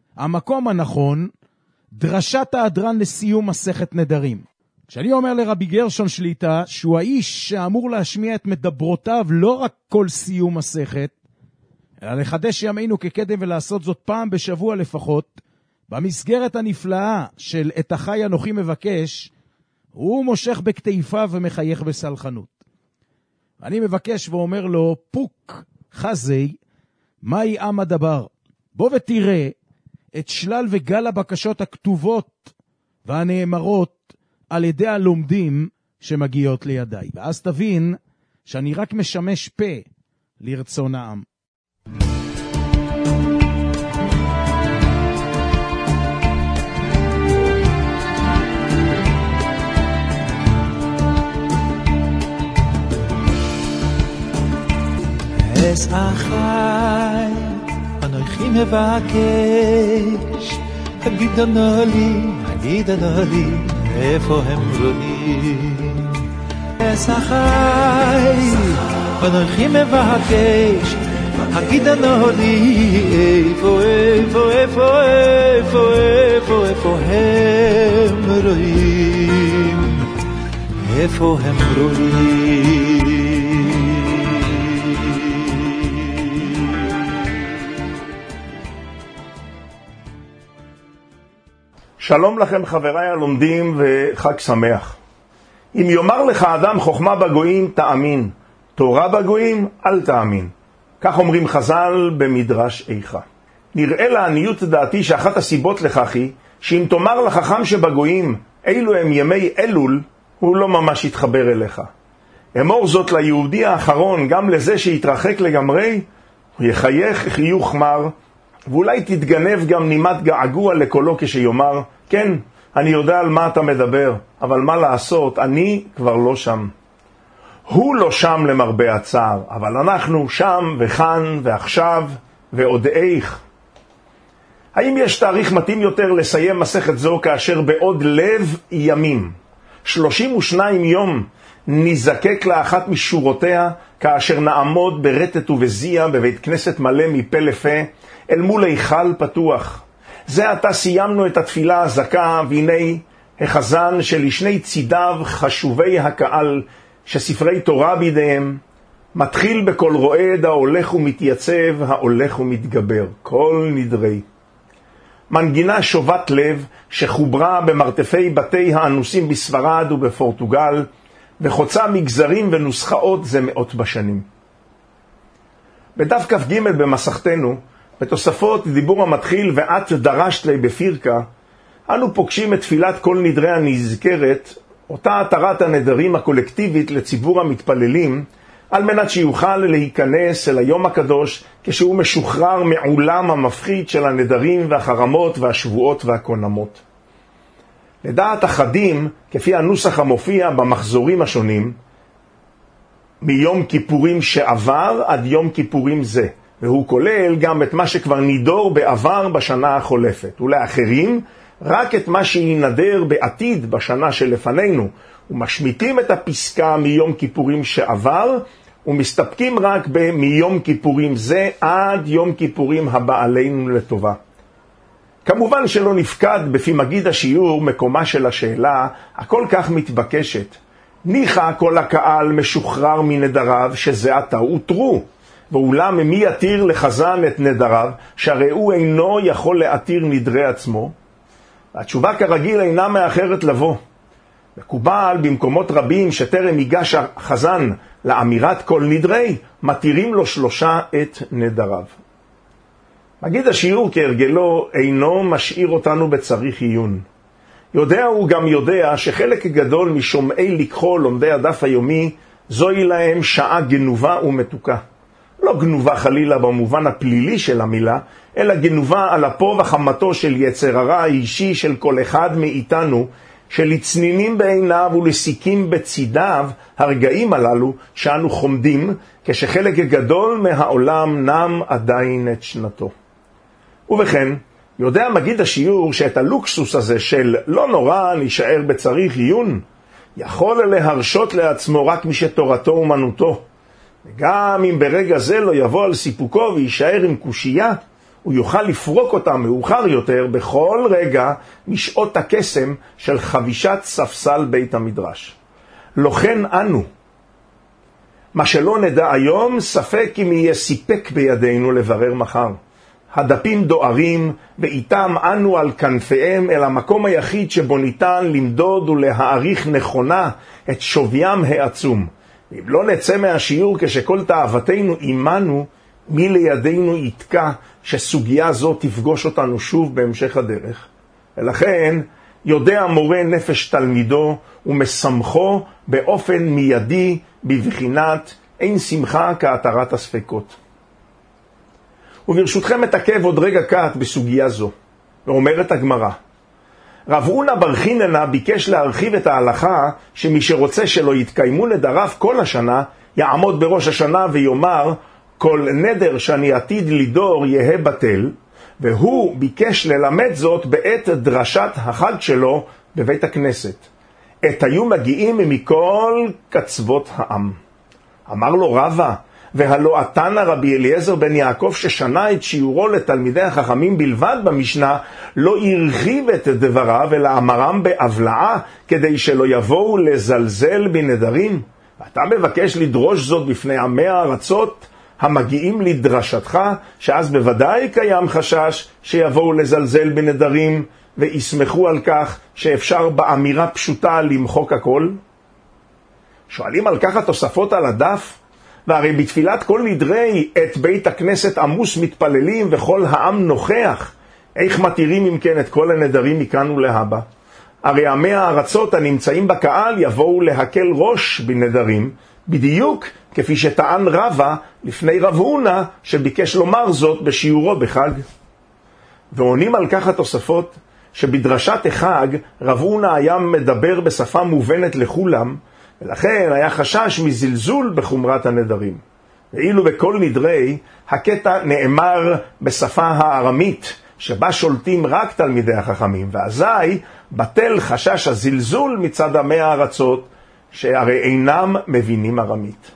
הנכון, דרשת ההדרן לסיום מסכת נדרים. כשאני אומר לרבי גרשון שליטה שהוא האיש שאמור להשמיע את מדברותיו לא רק כל סיום מסכת, אלא לחדש ימינו כקדם ולעשות זאת פעם בשבוע לפחות, במסגרת הנפלאה של את החי אנוכי מבקש, הוא מושך בכתיפיו ומחייך בסלחנות. אני מבקש ואומר לו, פוק חזי, מהי עם הדבר? בוא ותראה את שלל וגל הבקשות הכתובות והנאמרות על ידי הלומדים שמגיעות לידיי. ואז תבין שאני רק משמש פה לרצון העם. אס אחי, אנוכי מבקש, הגיד לי, איפה הם רואים? אס אחי, אנוכי מבקש, הגיד לי, איפה הם רואים? איפה הם רואים? שלום לכם חבריי הלומדים וחג שמח. אם יאמר לך אדם חוכמה בגויים תאמין, תורה בגויים אל תאמין. כך אומרים חז"ל במדרש איכה. נראה לעניות דעתי שאחת הסיבות לכך היא שאם תאמר לחכם שבגויים אילו הם ימי אלול, הוא לא ממש יתחבר אליך. אמור זאת ליהודי האחרון, גם לזה שיתרחק לגמרי, הוא יחייך חיוך מר, ואולי תתגנב גם נימת געגוע לקולו כשיאמר, כן, אני יודע על מה אתה מדבר, אבל מה לעשות, אני כבר לא שם. הוא לא שם למרבה הצער, אבל אנחנו שם וכאן ועכשיו ועוד איך. האם יש תאריך מתאים יותר לסיים מסכת זו כאשר בעוד לב ימים, 32 יום, נזקק לאחת משורותיה כאשר נעמוד ברטט ובזיע בבית כנסת מלא מפה לפה אל מול היכל פתוח. זה עתה סיימנו את התפילה הזכה, והנה החזן שלשני צידיו חשובי הקהל שספרי תורה בידיהם, מתחיל בכל רועד ההולך ומתייצב, ההולך ומתגבר, כל נדרי. מנגינה שובת לב שחוברה במרתפי בתי האנוסים בספרד ובפורטוגל, וחוצה מגזרים ונוסחאות זה מאות בשנים. בדף כ"ג במסכתנו, בתוספות דיבור המתחיל ואת דרשת לי בפירקה, אנו פוגשים את תפילת כל נדרי הנזכרת, אותה התרת הנדרים הקולקטיבית לציבור המתפללים, על מנת שיוכל להיכנס אל היום הקדוש כשהוא משוחרר מעולם המפחיד של הנדרים והחרמות והשבועות והקונמות. לדעת אחדים, כפי הנוסח המופיע במחזורים השונים, מיום כיפורים שעבר עד יום כיפורים זה, והוא כולל גם את מה שכבר נידור בעבר בשנה החולפת, ולאחרים רק את מה שינדר בעתיד בשנה שלפנינו, ומשמיטים את הפסקה מיום כיפורים שעבר, ומסתפקים רק מיום כיפורים זה עד יום כיפורים הבא עלינו לטובה. כמובן שלא נפקד בפי מגיד השיעור מקומה של השאלה הכל כך מתבקשת. ניחא כל הקהל משוחרר מנדריו שזה עתה הותרו, ואולם מי יתיר לחזן את נדריו שהרי הוא אינו יכול להתיר נדרי עצמו? התשובה כרגיל אינה מאחרת לבוא. מקובל במקומות רבים שטרם ייגש החזן לאמירת כל נדרי, מתירים לו 3 את נדריו. מגיד השיעור כהרגלו אינו משאיר אותנו בצריך עיון. יודע הוא גם יודע שחלק גדול משומעי לקחו לומדי הדף היומי זוהי להם שעה גנובה ומתוקה. לא גנובה חלילה במובן הפלילי של המילה, אלא גנובה על אפו וחמתו של יצר הרע האישי של כל אחד מאיתנו, שלצנינים בעיניו ולסיקים בצידיו הרגעים הללו שאנו חומדים, כשחלק גדול מהעולם נם עדיין את שנתו. ובכן, יודע מגיד השיעור שאת הלוקסוס הזה של לא נורא נשאר בצריך עיון, יכול להרשות לעצמו רק מי שתורתו אומנותו. וגם אם ברגע זה לא יבוא על סיפוקו ויישאר עם קושייה, הוא יוכל לפרוק אותה מאוחר יותר בכל רגע משעות הקסם של חבישת ספסל בית המדרש. לכן אנו, מה שלא נדע היום, ספק אם יהיה סיפק בידינו לברר מחר. הדפים דוארים, ואיתם אנו על כנפיהם אל המקום היחיד שבו ניתן למדוד ולהעריך נכונה את שוויים העצום. אם לא נצא מהשיעור כשכל תאוותנו עמנו, מי לידינו יתקע שסוגיה זו תפגוש אותנו שוב בהמשך הדרך. ולכן יודע מורה נפש תלמידו ומשמחו באופן מיידי בבחינת אין שמחה כהתרת הספקות. וברשותכם אתעכב עוד רגע קט בסוגיה זו. ואומרת הגמרא, רב הונא בר חיננה ביקש להרחיב את ההלכה שמי שרוצה שלא יתקיימו נדריו כל השנה, יעמוד בראש השנה ויאמר כל נדר שאני עתיד לדור יהיה בטל, והוא ביקש ללמד זאת בעת דרשת החג שלו בבית הכנסת. עת היו מגיעים מכל קצוות העם. אמר לו רבא, והלא התנא רבי אליעזר בן יעקב ששנה את שיעורו לתלמידי החכמים בלבד במשנה, לא הרחיב את דבריו אלא אמרם בהבלעה כדי שלא יבואו לזלזל בנדרים. ואתה מבקש לדרוש זאת בפני עמי הארצות המגיעים לדרשתך, שאז בוודאי קיים חשש שיבואו לזלזל בנדרים ויסמכו על כך שאפשר באמירה פשוטה למחוק הכל. שואלים על כך התוספות על הדף, והרי בתפילת כל נדרי את בית הכנסת עמוס מתפללים וכל העם נוכח, איך מתירים אם כן את כל הנדרים מכאן ולהבא? הרי עמי הארצות הנמצאים בקהל יבואו להקל ראש בנדרים, בדיוק כפי שטען רבא לפני רב הונא שביקש לומר זאת בשיעורו בחג. ועונים על כך התוספות שבדרשת החג רב הונא היה מדבר בשפה מובנת לכולם, ולכן היה חשש מזלזול בחומרת הנדרים. ואילו בכל נדרי הקטע נאמר בשפה הארמית שבה שולטים רק תלמידי החכמים, ואזי בטל חשש הזלזול מצד עמי הארצות שהרי אינם מבינים ארמית.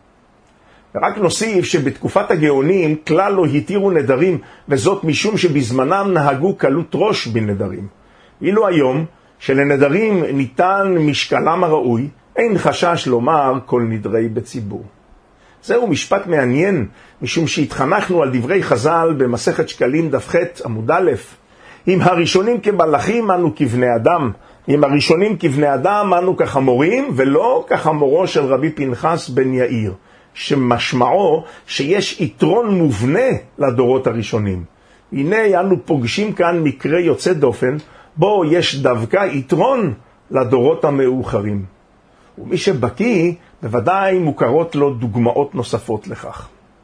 ורק נוסיף שבתקופת הגאונים כלל לא התירו נדרים, וזאת משום שבזמנם נהגו קלות ראש בנדרים. אילו היום שלנדרים ניתן משקלם הראוי, אין חשש לומר כל נדרי בציבור. זהו משפט מעניין, משום שהתחנכנו על דברי חז"ל במסכת שקלים דף ח' עמוד א', אם הראשונים כמלאכים אנו כבני אדם, אם הראשונים כבני אדם אנו כחמורים, ולא כחמורו של רבי פנחס בן יאיר, שמשמעו שיש יתרון מובנה לדורות הראשונים. הנה אנו פוגשים כאן מקרה יוצא דופן, בו יש דווקא יתרון לדורות המאוחרים. ומי שבקיא, בוודאי מוכרות לו דוגמאות נוספות לכך.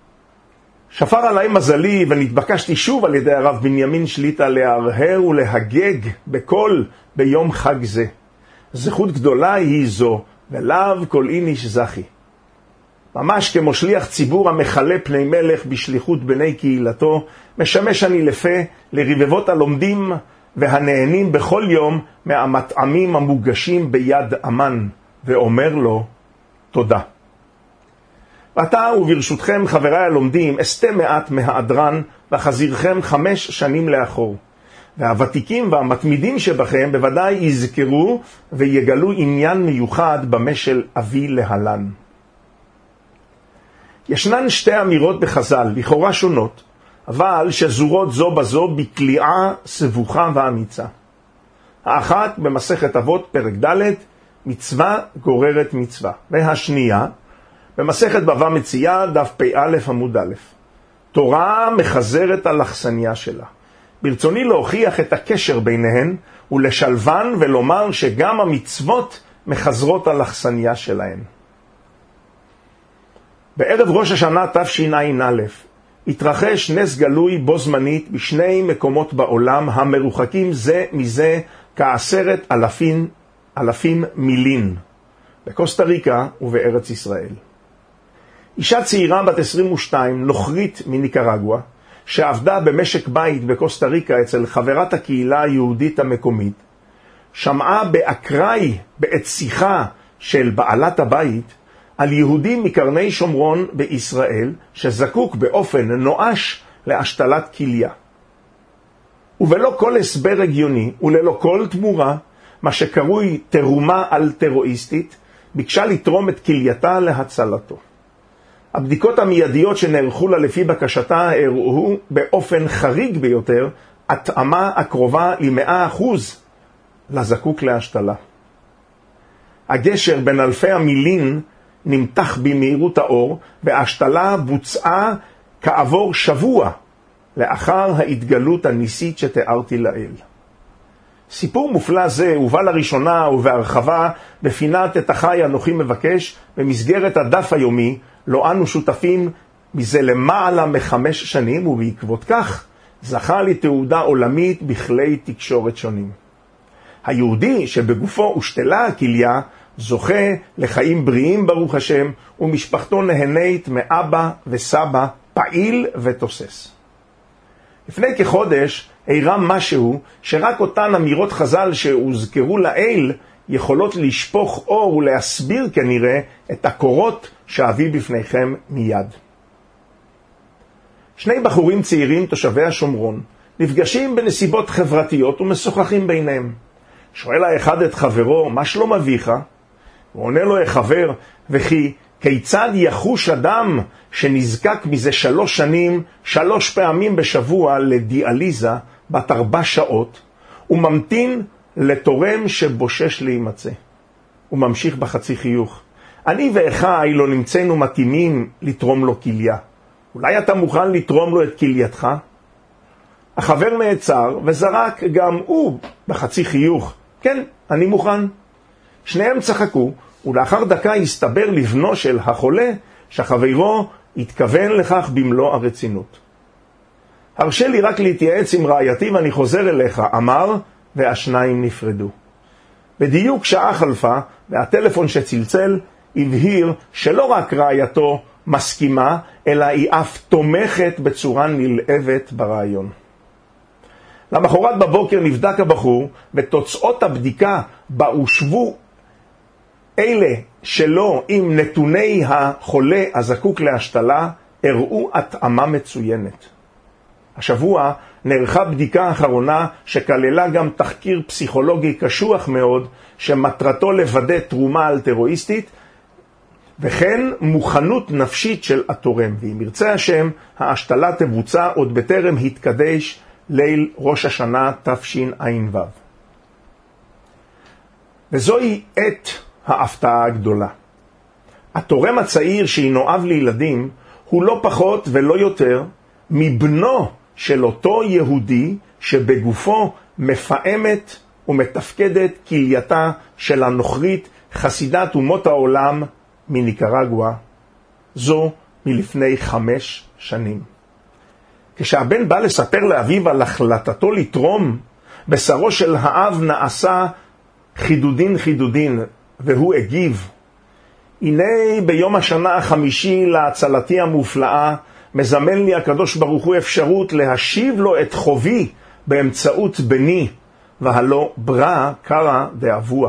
שפר עליי מזלי ונתבקשתי שוב על ידי הרב בנימין שליטא להרהר ולהגג בקול ביום חג זה. זכות גדולה היא זו, ולאו כל איניש זכי. ממש כמו שליח ציבור המחלה פני מלך בשליחות בני קהילתו, משמש אני לפה לרבבות הלומדים והנהנים בכל יום מהמטעמים המוגשים ביד אמן, ואומר לו תודה. ועתה וברשותכם חבריי הלומדים, אסתה מעט מהאדרן וחזירכם 5 שנים לאחור. והוותיקים והמתמידים שבכם בוודאי יזכרו ויגלו עניין מיוחד במשל אבי להלן. ישנן 2 אמירות בחז"ל, לכאורה שונות, אבל שזורות זו בזו בקליעה סבוכה ואמיצה. האחת במסכת אבות פרק ד', מצווה גוררת מצווה. והשנייה במסכת בבא מציעא דף פ"א עמוד א', תורה מחזרת על אכסניה שלה. ברצוני להוכיח את הקשר ביניהן ולשלבן ולומר שגם המצוות מחזרות על אכסניה שלהן. בערב ראש השנה תשע"א התרחש נס גלוי בו זמנית בשני מקומות בעולם המרוחקים זה מזה כ10,000 מילין, בקוסטה ריקה ובארץ ישראל. אישה צעירה בת 22, נוכרית מניקרגואה, שעבדה במשק בית בקוסטה ריקה אצל חברת הקהילה היהודית המקומית, שמעה באקראי בעת שיחה של בעלת הבית על יהודי מקרני שומרון בישראל שזקוק באופן נואש להשתלת כליה. ובלא כל הסבר הגיוני וללא כל תמורה, מה שקרוי תרומה אלטרואיסטית, ביקשה לתרום את כלייתה להצלתו. הבדיקות המיידיות שנערכו לה לפי בקשתה הראו באופן חריג ביותר התאמה הקרובה ל100% לזקוק להשתלה. הגשר בין אלפי המילין נמתח במהירות האור, וההשתלה בוצעה כעבור שבוע לאחר ההתגלות הניסית שתיארתי לעיל. סיפור מופלא זה הובא לראשונה ובהרחבה בפינת את החי אנוכי מבקש במסגרת הדף היומי, לא אנו שותפים מזה למעלה מ5 שנים, ובעקבות כך זכה לתעודה עולמית בכלי תקשורת שונים. היהודי שבגופו הושתלה הכליה זוכה לחיים בריאים ברוך השם, ומשפחתו נהנית מאבא וסבא פעיל ותוסס. לפני כחודש הרם משהו שרק אותן אמירות חז"ל שהוזכרו לעיל יכולות לשפוך אור ולהסביר כנראה את הקורות שאביא בפניכם מיד. 2 בחורים צעירים תושבי השומרון נפגשים בנסיבות חברתיות ומשוחחים ביניהם. שואל האחד את חברו, מה שלום אביך? הוא עונה לו החבר, וכי כיצד יחוש אדם שנזקק מזה 3 שנים 3 פעמים בשבוע לדיאליזה בת 4 שעות, וממתין לתורם שבושש להימצא. הוא ממשיך בחצי חיוך. אני ואחי לא נמצאנו מתאימים לתרום לו כליה. אולי אתה מוכן לתרום לו את כלייתך? החבר נעצר וזרק גם הוא בחצי חיוך. כן, אני מוכן. שניהם צחקו, ולאחר דקה הסתבר לבנו של החולה שחברו התכוון לכך במלוא הרצינות. הרשה לי רק להתייעץ עם רעייתי ואני חוזר אליך, אמר, והשניים נפרדו. בדיוק שעה חלפה, והטלפון שצלצל הבהיר שלא רק רעייתו מסכימה, אלא היא אף תומכת בצורה נלהבת ברעיון. למחרת בבוקר נבדק הבחור, ותוצאות הבדיקה בה הושבו אלה שלא עם נתוני החולה הזקוק להשתלה, הראו התאמה מצוינת. השבוע נערכה בדיקה האחרונה שכללה גם תחקיר פסיכולוגי קשוח מאוד, שמטרתו לוודא תרומה אלטרואיסטית, וכן מוכנות נפשית של התורם. ואם ירצה השם, ההשתלה תבוצע עוד בטרם התקדש ליל ראש השנה תשע"ו. וזוהי עת ההפתעה הגדולה. התורם הצעיר שהינו אב לילדים הוא לא פחות ולא יותר מבנו של אותו יהודי שבגופו מפעמת ומתפקדת כלייתה של הנוכרית חסידת אומות העולם מניקרגואה, זו מלפני 5 שנים. כשהבן בא לספר לאביו על החלטתו לתרום, בשרו של האב נעשה חידודין, והוא הגיב, הנה ביום השנה החמישי להצלתי המופלאה, מזמן לי הקדוש ברוך הוא אפשרות להשיב לו את חובי באמצעות בני, והלא ברא קרא דאבוה.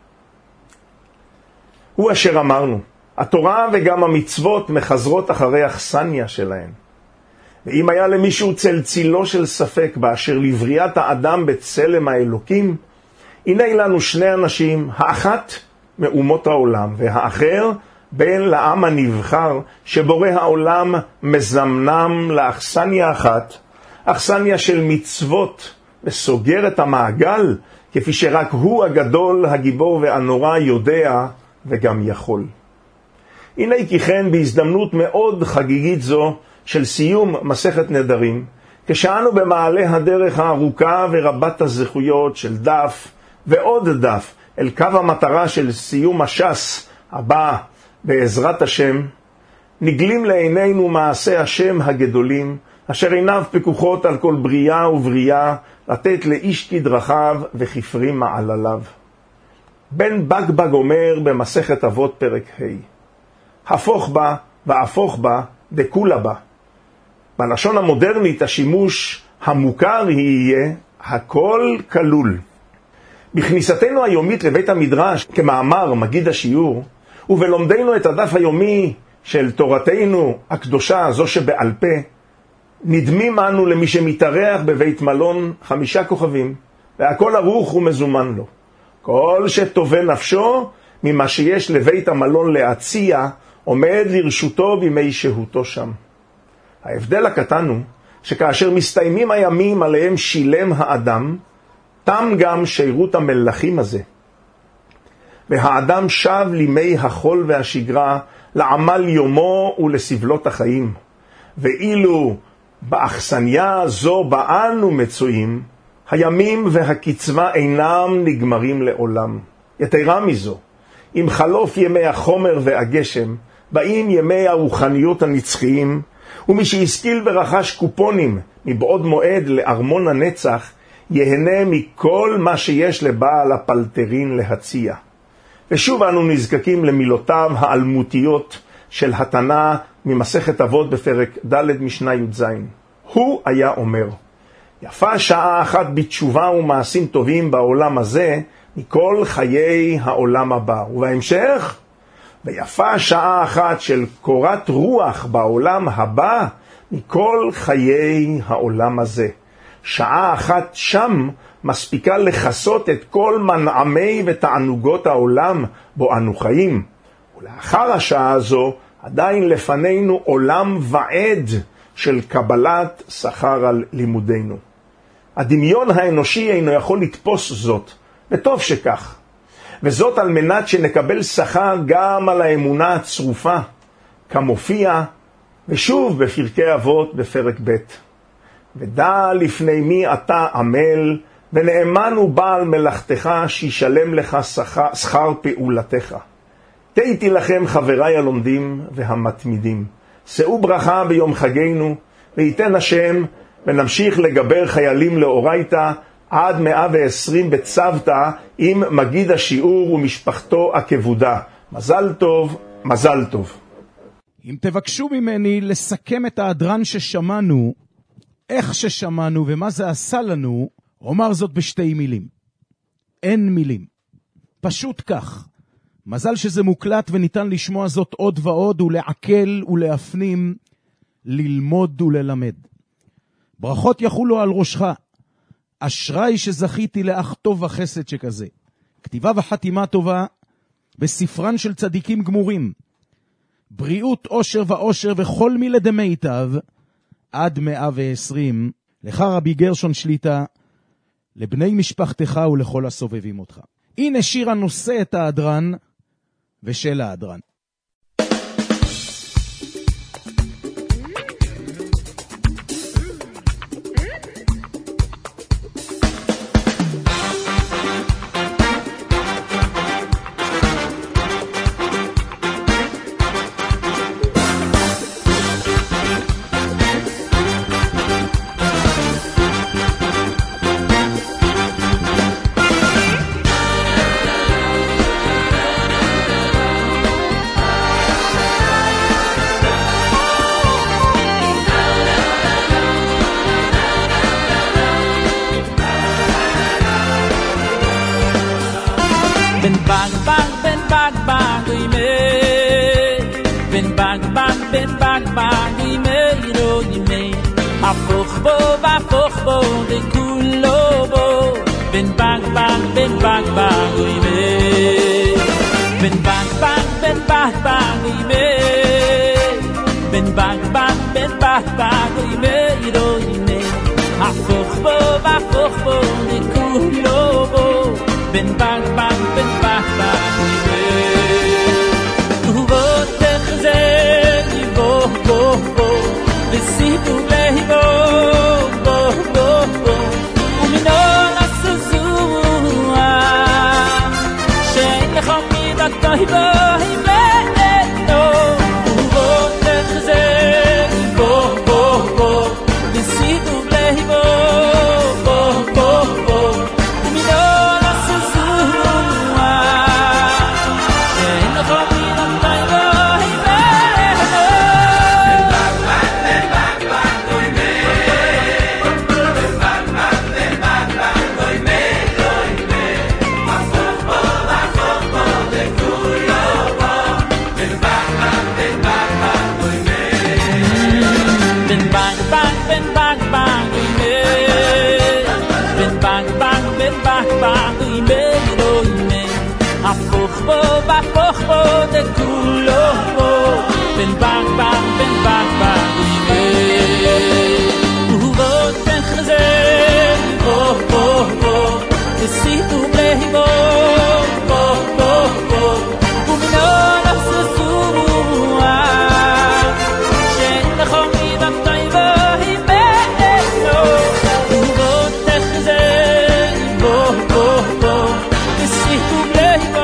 הוא אשר אמרנו, התורה וגם המצוות מחזרות אחרי אכסניה שלהן. ואם היה למישהו צלצילו של ספק באשר לבריאת האדם בצלם האלוקים, הנה לנו שני אנשים, האחת מאומות העולם, והאחר בן לעם הנבחר, שבורא העולם מזמנם לאכסניה אחת, אכסניה של מצוות, וסוגר את המעגל, כפי שרק הוא הגדול, הגיבור והנורא יודע וגם יכול. הנה כי כן בהזדמנות מאוד חגיגית זו של סיום מסכת נדרים, כשאנו במעלה הדרך הארוכה ורבת הזכויות של דף ועוד דף אל קו המטרה של סיום הש"ס הבא בעזרת השם, נגלים לעינינו מעשה השם הגדולים, אשר עיניו פקוחות על כל בריאה ובריאה, לתת לאיש כדרכיו וכפרים מעלליו. בן בגבג אומר במסכת אבות פרק ה', הפוך בה והפוך בה דקולה בה. בלשון המודרנית השימוש המוכר יהיה הכל כלול. בכניסתנו היומית לבית המדרש כמאמר מגיד השיעור, ובלומדנו את הדף היומי של תורתנו הקדושה, זו שבעל פה, נדמים אנו למי שמתארח בבית מלון 5 כוכבים, והכל ערוך ומזומן לו. כל שטובה נפשו ממה שיש לבית המלון להציע, עומד לרשותו בימי שהותו שם. ההבדל הקטן הוא שכאשר מסתיימים הימים עליהם שילם האדם, תם גם שירות המלכים הזה. והאדם שב לימי החול והשגרה, לעמל יומו ולסבלות החיים. ואילו באכסניה זו באנו מצויים, הימים והקצבה אינם נגמרים לעולם. יתרה מזו, עם חלוף ימי החומר והגשם, באים ימי הרוחניות הנצחיים, ומי שהשכיל ורכש קופונים מבעוד מועד לארמון הנצח, יהנה מכל מה שיש לבעל הפלטרין להציע. ושוב אנו נזקקים למילותיו האלמותיות של התנא ממסכת אבות בפרק ד' משנה י"ז. הוא היה אומר, יפה שעה אחת בתשובה ומעשים טובים בעולם הזה, מכל חיי העולם הבא. ובהמשך, ויפה שעה אחת של קורת רוח בעולם הבא, מכל חיי העולם הזה. שעה אחת שם מספיקה לחסות את כל מנעמי ותענוגות העולם בו אנו חיים. ולאחר השעה הזו עדיין לפנינו עולם ועד של קבלת שכר על לימודינו. הדמיון האנושי אינו יכול לתפוס זאת, וטוב שכך. וזאת על מנת שנקבל שכר גם על האמונה הצרופה, כמופיע, ושוב בפרקי אבות בפרק ב'. ודע לפני מי אתה עמל, ונאמן הוא בעל מלאכתך שישלם לך שכר פעולתך. תהיתי לכם חבריי הלומדים והמתמידים, שאו ברכה ביום חגינו, וייתן השם, ונמשיך לגבר חיילים לאורייתא, עד 120 בצוותא עם מגיד השיעור ומשפחתו הכבודה. מזל טוב, מזל טוב. אם תבקשו ממני לסכם את ההדרן ששמענו, איך ששמענו ומה זה עשה לנו, אומר זאת בשתי מילים. אין מילים. פשוט כך. מזל שזה מוקלט וניתן לשמוע זאת עוד ועוד ולעכל ולהפנים, ללמוד וללמד. ברכות יחולו על ראשך. אשרי שזכיתי לאח טוב וחסד שכזה. כתיבה וחתימה טובה בספרן של צדיקים גמורים. בריאות, עושר ועושר וכל מילי דמיטב עד 120. לך רבי גרשון שליטה, לבני משפחתך ולכל הסובבים אותך. הנה שיר הנושא את ההדרן ושל ההדרן. ben bang bang imero ime Apoch bo de kulobo Ben bang bang ime Ben bang bang ime Ben bang bang ime iro ime Apoch bo de kulobo Ben bang bang ime Uvo techze ivo bo Vesitu lehivo bo Umino nasuzua Shein lechom midato hivo himeno Uvo techze ivo bo Vesitu lehivo bo Umino nasuzua Shein lechom midato hivo Apoch bo de kulo Ben bang bang ime Uvo ten chze bo Vesitu lehivo bo Umino nasuzua Shein lechom midato hivo himeno Uvo ten chze bo Vesitu lehivo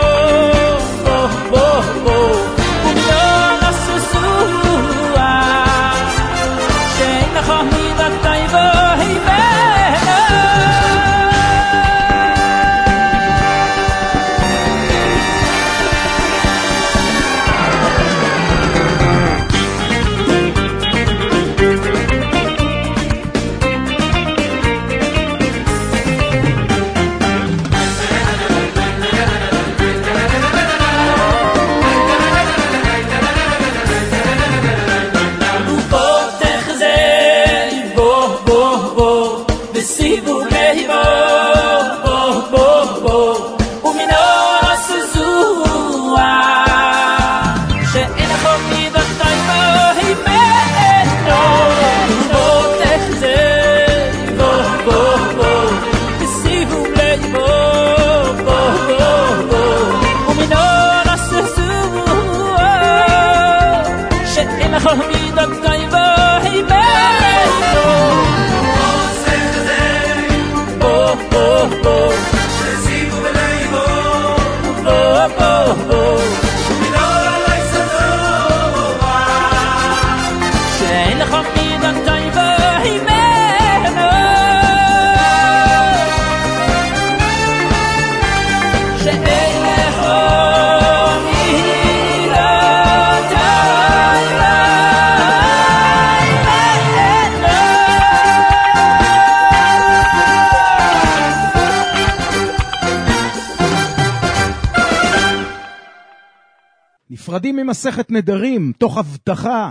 נפרדים ממסכת נדרים, תוך הבטחה,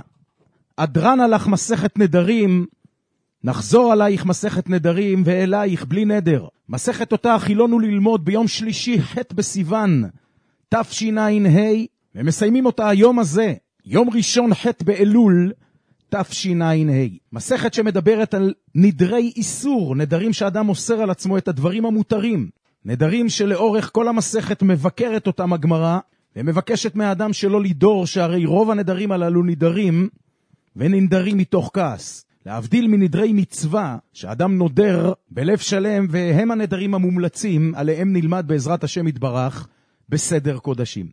אדרן הלך מסכת נדרים, נחזור עלייך מסכת נדרים ואלייך בלי נדר. מסכת אותה חילונו ללמוד ביום שלישי ח' בסיוון, תשע"ה, ומסיימים אותה היום הזה, יום ראשון ח' באלול, תשע"ה. מסכת שמדברת על נדרי איסור, נדרים שאדם אוסר על עצמו את הדברים המותרים, נדרים שלאורך כל המסכת מבקרת אותם הגמרא, ומבקשת מהאדם שלא לדור, שהרי רוב הנדרים הללו נדרים וננדרים מתוך כעס. להבדיל מנדרי מצווה שאדם נודר בלב שלם, והם הנדרים המומלצים, עליהם נלמד בעזרת השם יתברך בסדר קודשים.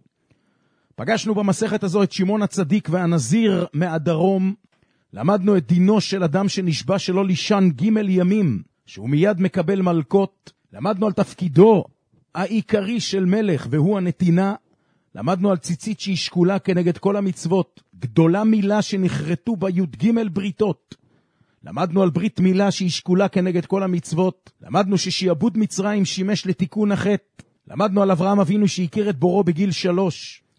פגשנו במסכת הזו את שמעון הצדיק והנזיר מהדרום. למדנו את דינו של אדם שנשבע שלא לישן ג' ימים, שהוא מיד מקבל מלכות. למדנו על תפקידו העיקרי של מלך, והוא הנתינה. למדנו על ציצית שהיא שקולה כנגד כל המצוות, גדולה מילה שנחרטו בה י"ג בריתות. למדנו על ברית מילה שהיא שקולה כנגד כל המצוות. למדנו ששיעבוד מצרים שימש לתיקון החטא. למדנו על אברהם אבינו שהכיר את בורו בגיל 3,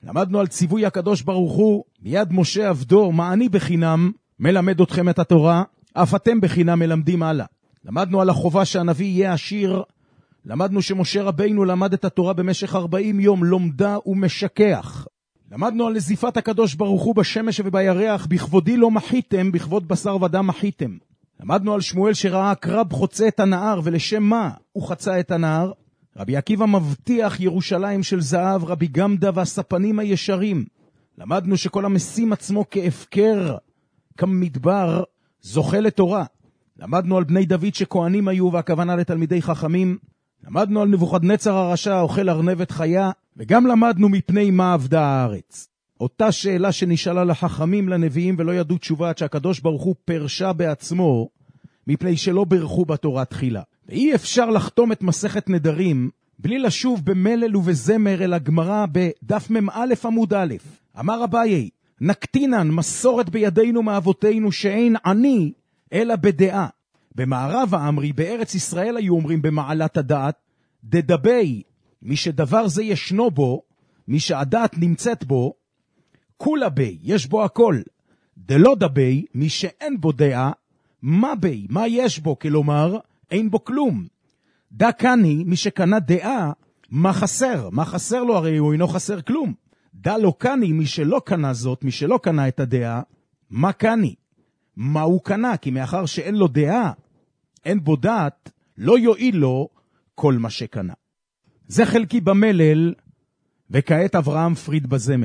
למדנו על ציווי הקדוש ברוך הוא, מיד משה עבדו, מעני בחינם, מלמד אתכם את התורה, אף אתם בחינם מלמדים הלאה. למדנו על החובה שהנביא יהיה עשיר, למדנו שמשה רבינו למד את התורה במשך 40 יום, לומדה ומשכח. למדנו על נזיפת הקדוש ברוך הוא בשמש ובירח, בכבודי לא מחיתם, בכבוד בשר ודם מחיתם. למדנו על שמואל שראה קרב חוצה את הנהר, ולשם מה הוא חצה את הנהר? רבי עקיבא מבטיח ירושלים של זהב, רבי גמדה והספנים הישרים. למדנו שכל המשים עצמו כהפקר, כמדבר, זוכה לתורה. למדנו על בני דוד שכהנים היו, והכוונה לתלמידי חכמים. למדנו על נבוכדנצר הרשע, אוכל ארנבת חיה, וגם למדנו מפני מה עבדה הארץ. אותה שאלה שנשאלה לחכמים, לנביאים, ולא ידעו תשובה, עד שהקדוש ברוך הוא פרשה בעצמו, מפני שלא ברכו בתורה תחילה. ואי אפשר לחתום את מסכת נדרים, בלי לשוב במלל ובזמר אל הגמרא בדף מ"א עמוד א'. אמר אביי, נקטינן מסורת בידינו מאבותינו שאין עני, אלא בדעה. במערב האמרי, בארץ ישראל היו אומרים במעלת הדעת, דדבי, מי שדבר זה ישנו בו, מי שהדעת נמצאת בו, כולה בי, יש בו הכל. דלא דבי, מי שאין בו דעה, מה בי, מה יש בו, כלומר, אין בו כלום. דקני, מי שקנה דעה, מה חסר? מה חסר לו? הרי הוא אינו חסר כלום. דא לא קני, מי שלא קנה זאת, מי שלא קנה את הדעה, מה קני? מה הוא קנה? כי מאחר שאין לו דעה, אין בו דעת, לא יועיל לו כל מה שקנה. זה חלקי במלל, וכעת אברהם פריד בזמר.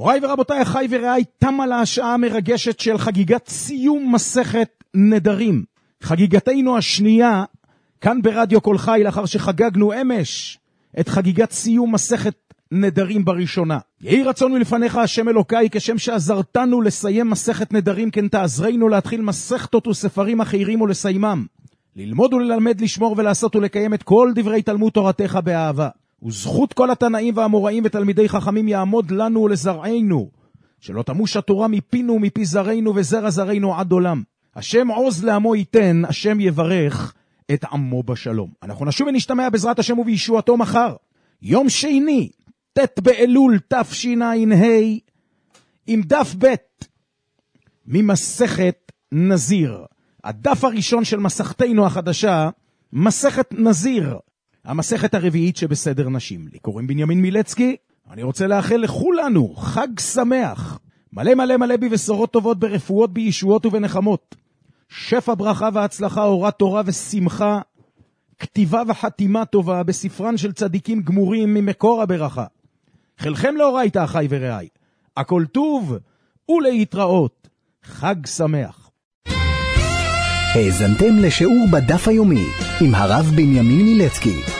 מוריי ורבותיי, אחיי ורעיי, תמה לה השעה המרגשת של חגיגת סיום מסכת נדרים. חגיגתנו השנייה, כאן ברדיו כל חי, לאחר שחגגנו אמש את חגיגת סיום מסכת נדרים בראשונה. יהי רצון לפניך השם אלוקי, כשם שעזרתנו לסיים מסכת נדרים, כן תעזרנו להתחיל מסכתות וספרים אחרים ולסיימם. ללמוד וללמד, לשמור ולעשות ולקיים את כל דברי תלמוד תורתך באהבה. וזכות כל התנאים והאמוראים ותלמידי חכמים יעמוד לנו ולזרענו, שלא תמוש התורה מפינו ומפי זרענו וזרע זרענו עד עולם. השם עוז לעמו ייתן, השם יברך את עמו בשלום. אנחנו נשוב ונשתמע בעזרת השם ובישועתו מחר, יום שני, ט' באלול תשע"ה, עם דף ב' ממסכת נזיר. הדף הראשון של מסכתנו החדשה, מסכת נזיר, המסכת הרביעית שבסדר נשים. לי קוראים בנימין מילצקי, אני רוצה לאחל לכולנו חג שמח, מלא מלא מלא בבשורות טובות, ברפואות, בישועות ובנחמות, שפע ברכה והצלחה, אורת תורה ושמחה, כתיבה וחתימה טובה בספרן של צדיקים גמורים ממקור הברכה. חלכם לאורייתא אחיי ורעיי, הכל טוב ולהתראות. חג שמח. האזנתם לשיעור בדף היומי עם הרב בנימין מילצקי.